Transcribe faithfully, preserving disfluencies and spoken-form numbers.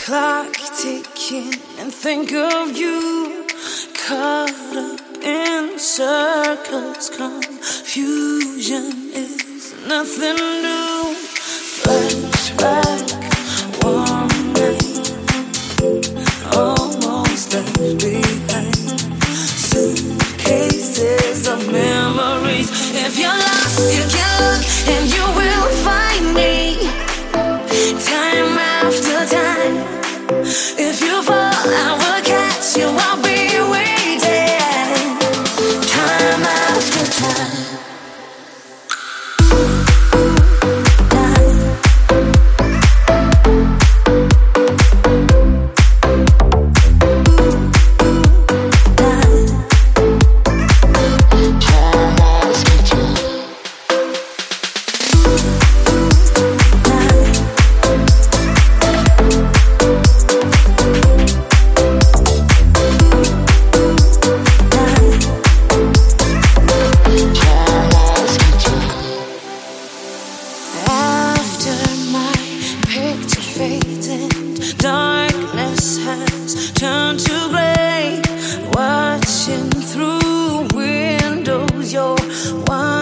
clock ticking and think of you caught up in circles. Confusion is nothing new. Flashback, one night, almost left behind. Suitcases of memories. If you're lost, you can look and you will find me. Time after time. If you fall, I will catch you. I'll be waiting. Time after time. Darkness has turned to gray. Watching through windows, you're one.